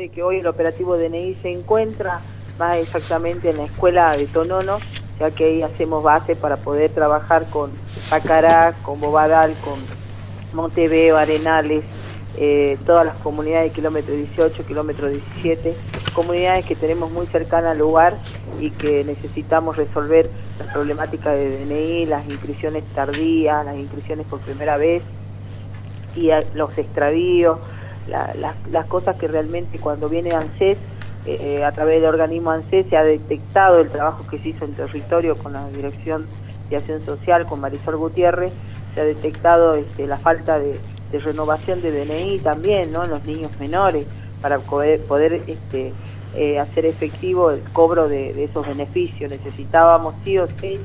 de que hoy el operativo DNI se encuentra más exactamente en la escuela de Tonono, ya que ahí hacemos base para poder trabajar con Pacará, con Bobadal, con Monteveo, Arenales, todas las comunidades de kilómetro 18, kilómetro 17, comunidades que tenemos muy cercanas al lugar y que necesitamos resolver la problemática de DNI, las inscripciones tardías, las inscripciones por primera vez y los extravíos, las cosas que realmente cuando viene ANSES, a través del organismo ANSES se ha detectado el trabajo que se hizo en territorio con la Dirección de Acción Social, con Marisol Gutiérrez, se ha detectado la falta de renovación de DNI también, ¿no?, en los niños menores, para poder hacer efectivo el cobro de esos beneficios. Necesitábamos sí o sí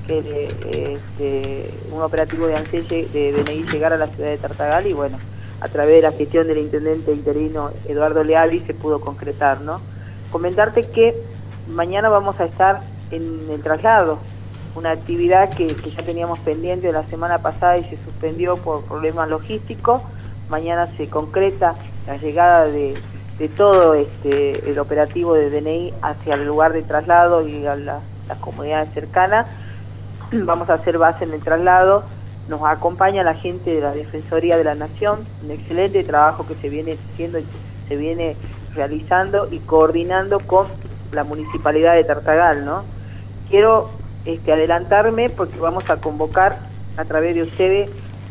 que un operativo de ANSES de DNI llegara a la ciudad de Tartagal y bueno, a través de la gestión del intendente interino Eduardo Leavi se pudo concretar, ¿no? Comentarte que mañana vamos a estar en el traslado, una actividad que ya teníamos pendiente de la semana pasada y se suspendió por problemas logísticos. Mañana se concreta la llegada de todo el operativo de DNI hacia el lugar de traslado y a las comunidades cercanas. Vamos a hacer base en el traslado. Nos acompaña la gente de la Defensoría de la Nación, un excelente trabajo que se viene haciendo y se viene realizando y coordinando con la Municipalidad de Tartagal, ¿no? Quiero adelantarme porque vamos a convocar a través de ustedes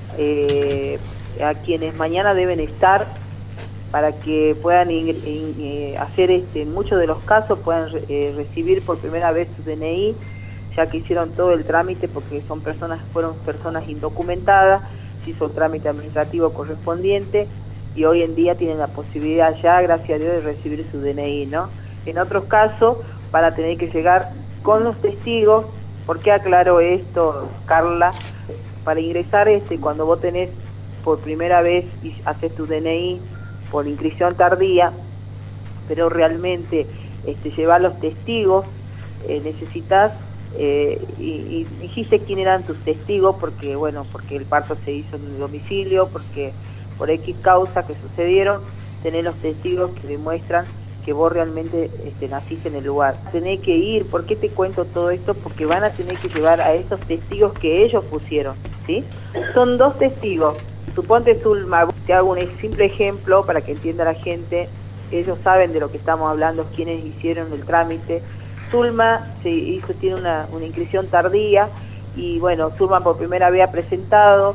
a quienes mañana deben estar para que puedan hacer, en muchos de los casos, puedan recibir por primera vez su DNI, ya que hicieron todo el trámite porque fueron personas indocumentadas, se hizo el trámite administrativo correspondiente y hoy en día tienen la posibilidad ya, gracias a Dios, de recibir su DNI, ¿no? En otros casos van a tener que llegar con los testigos. ¿Por qué aclaro esto, Carla? Para ingresar cuando vos tenés por primera vez y haces tu DNI por inscripción tardía, pero realmente llevar los testigos, necesitas y dijiste quién eran tus testigos, porque bueno, porque el parto se hizo en el domicilio, porque por X causa que sucedieron, tenés los testigos que demuestran que vos realmente naciste en el lugar. Tenés que ir. ¿Por qué te cuento todo esto? Porque van a tener que llevar a esos testigos que ellos pusieron, ¿sí? Son 2 testigos. Suponte, Zulma, te hago un simple ejemplo para que entienda la gente. Ellos saben de lo que estamos hablando, quienes hicieron el trámite. Zulma tiene una inscripción tardía y bueno, Zulma por primera vez ha presentado,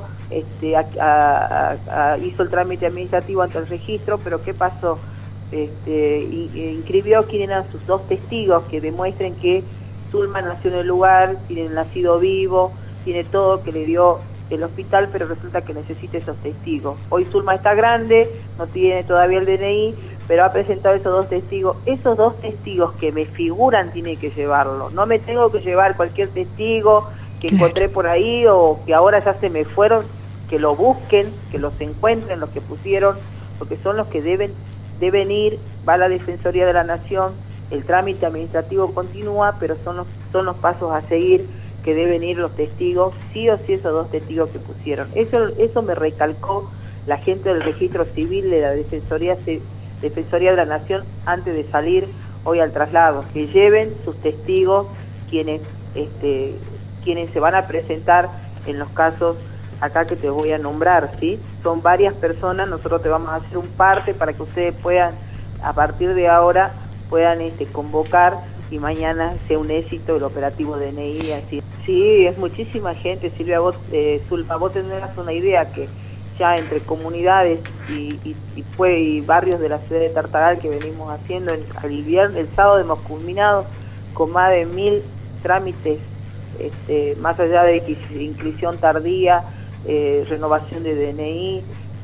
hizo el trámite administrativo ante el registro, pero ¿qué pasó? Inscribió quién eran sus 2 testigos que demuestren que Zulma nació en el lugar, tiene nacido vivo, tiene todo que le dio el hospital, pero resulta que necesita esos testigos. Hoy Zulma está grande, no tiene todavía el DNI, pero ha presentado esos 2 testigos. Esos 2 testigos que me figuran tiene que llevarlo. No me tengo que llevar cualquier testigo que encontré por ahí o que ahora ya se me fueron, que lo busquen, que los encuentren, los que pusieron, porque son los que deben ir. Va a la Defensoría de la Nación, el trámite administrativo continúa, pero son los pasos a seguir, que deben ir los testigos, sí o sí esos 2 testigos que pusieron. Eso me recalcó la gente del registro civil de la Defensoría de la Nación antes de salir hoy al traslado, que lleven sus testigos quienes se van a presentar en los casos acá que te voy a nombrar, ¿sí? Son varias personas, nosotros te vamos a hacer un parte para que ustedes puedan, a partir de ahora, puedan convocar y mañana sea un éxito el operativo DNI, así. Sí, es muchísima gente, Silvia, Zulma, vos tendrás una idea que ya entre comunidades y barrios de la ciudad de Tartagal que venimos haciendo, el sábado hemos culminado con más de 1000 trámites, más allá de inscripción tardía, renovación de DNI,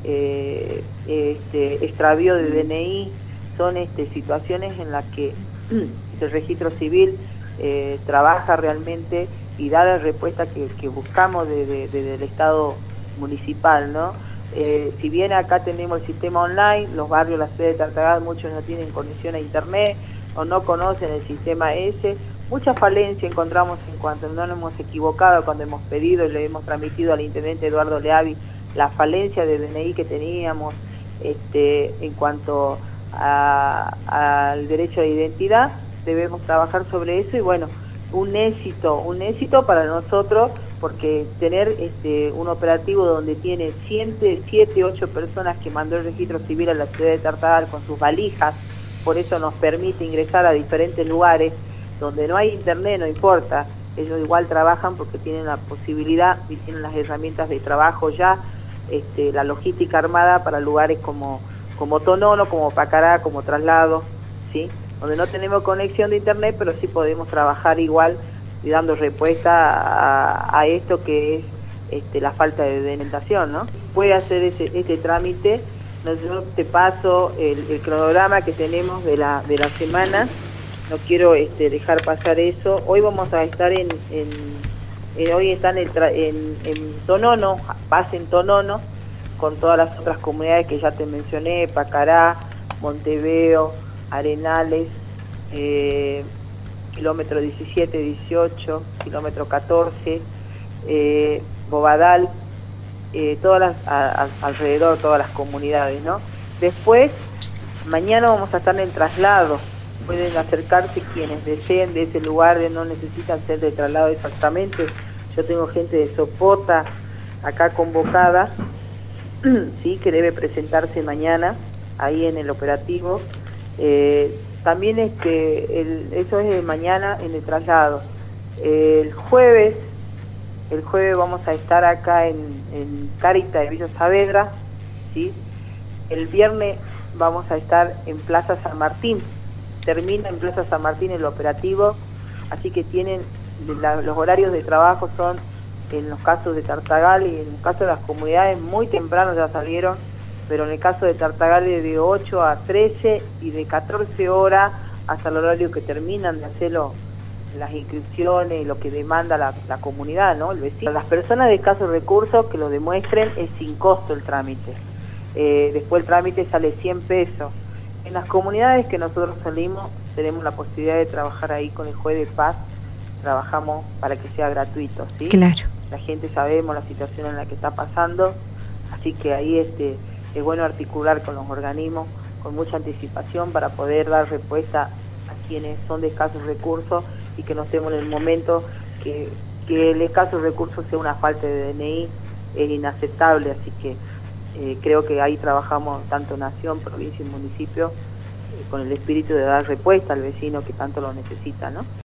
extravío de DNI, son situaciones en las que el registro civil trabaja realmente y da la respuesta que buscamos desde el Estado municipal, ¿no? Si bien acá tenemos el sistema online, los barrios de la ciudad de Tartagal, muchos no tienen conexión a internet o no conocen el sistema ese, mucha falencia encontramos en cuanto no nos hemos equivocado cuando hemos pedido y le hemos transmitido al intendente Eduardo Leavi la falencia de DNI que teníamos en cuanto al derecho a la identidad, debemos trabajar sobre eso y bueno, un éxito para nosotros, porque tener un operativo donde tiene 7, 8 personas que mandó el registro civil a la ciudad de Tartagal con sus valijas, por eso nos permite ingresar a diferentes lugares donde no hay internet, no importa, ellos igual trabajan porque tienen la posibilidad y tienen las herramientas de trabajo ya, la logística armada para lugares como Tonono, como Pacará, como Traslado, ¿sí? Donde no tenemos conexión de internet, pero sí podemos trabajar igual y dando respuesta a esto que es la falta de documentación, ¿no? Puede hacer este trámite, yo te paso el cronograma que tenemos de la semana, no quiero dejar pasar eso. Hoy vamos a estar hoy están en Tonono, base en Tonono, con todas las otras comunidades que ya te mencioné, Pacará, Montevideo, Arenales, kilómetro 17, 18, kilómetro 14, Bobadal, alrededor todas las comunidades, ¿no? Después, mañana vamos a estar en el Traslado, pueden acercarse quienes deseen de ese lugar, no necesitan ser de Traslado exactamente. Yo tengo gente de Sopota acá convocada, sí, que debe presentarse mañana ahí en el operativo. También eso es de mañana en el Traslado. El jueves vamos a estar acá en Carita de Villa Saavedra, ¿sí? El viernes vamos a estar en Plaza San Martín, termina en Plaza San Martín el operativo, así que los horarios de trabajo son, en los casos de Tartagal y en el caso de las comunidades, muy temprano ya salieron, pero en el caso de Tartagal es de 8 a 13 y de 14 horas hasta el horario que terminan de hacerlo, las inscripciones y lo que demanda la comunidad, ¿no? El vecino. Las personas de escasos recursos que lo demuestren es sin costo el trámite. Después el trámite sale 100 pesos. En las comunidades que nosotros salimos tenemos la posibilidad de trabajar ahí con el juez de paz, trabajamos para que sea gratuito, ¿sí? Claro. La gente sabemos la situación en la que está pasando, así que ahí es bueno articular con los organismos con mucha anticipación para poder dar respuesta a quienes son de escasos recursos y que no estemos en el momento que el escaso recurso sea una falta de DNI, es inaceptable, así que creo que ahí trabajamos tanto nación, provincia y municipio con el espíritu de dar respuesta al vecino que tanto lo necesita, ¿no?